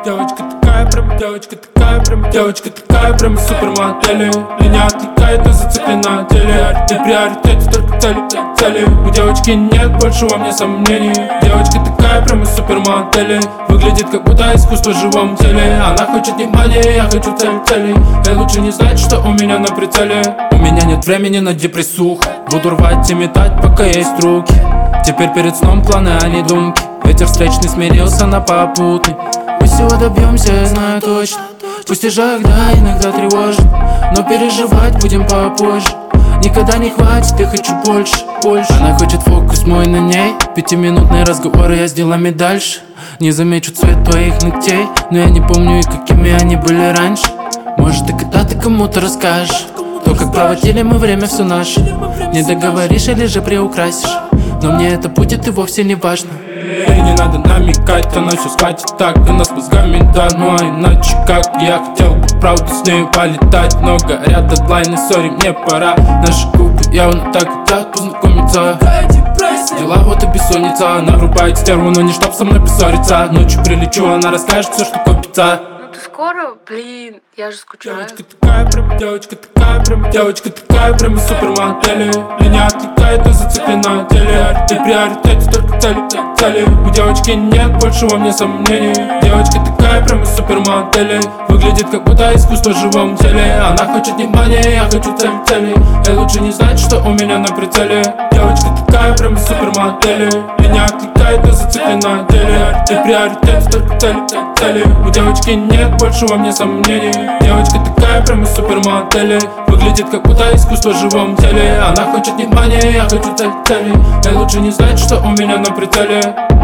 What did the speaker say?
Девочка такая прям, девочка такая прям, девочка такая прям из супермодели. Меня отвлекает, но зацеплена теле. Ты приоритете только цели. У девочки нет больше во мне сомнений. Девочка такая прям из супермодели. Выглядит как будто искусство в живом теле. Она хочет внимания, я хочу цели. Ей лучше не знать, что у меня на прицеле. У меня нет времени на депрессуху. Буду рвать и метать, пока есть руки. Теперь перед сном планы, а не думки. Ветер встречный смирился на попутный. Мы всего добьемся, я знаю точно. Пусть и жарко, да, иногда тревожит, но переживать будем попозже. Никогда не хватит, я хочу больше. Она хочет фокус мой на ней. 5-минутные разговоры, я с делами дальше. Не замечу цвет твоих ногтей, но я не помню и какими они были раньше. Может, ты когда-то кому-то расскажешь то, как проводили мы время все наше. Не договоришь или же приукрасишь, но мне это будет и вовсе не важно. Ей не надо намекать, она все схватит так. У нас мозгами, да, ну а иначе как. Я хотел бы правду с ней полетать, но горят дедлайны, сори, мне пора. Наши губы явно так хотят познакомиться. Дела вот и бессонница. Она врубает стерву, но не чтоб со мной поссориться. Ночью прилечу, она расскажет все, что копится. Ну ты скоро? Блин, я же скучаю. Девочка такая прям, девочка такая прям, девочка такая прям из супермодели. Меня отвлекает, но зацеплена теле. Ты приоритете только цели. У девочки нет больше во мне сомнений. Девочка такая прям из супермодели. Выглядит как будто искусство в живом теле. Она хочет внимания, я хочу цели. Ей лучше не знать, что у меня на прицеле. Девочка такая прям из супермодели. Меня отвлекает, но зацеплена теле. Ты приоритете только цели. У девочки нет больше во мне сомнений. Девочка такая прям из супермодели. Выглядит как будто искусство в живом теле. Она хочет внимания, я хочу цели. Ей лучше не знать, что у меня на прицеле.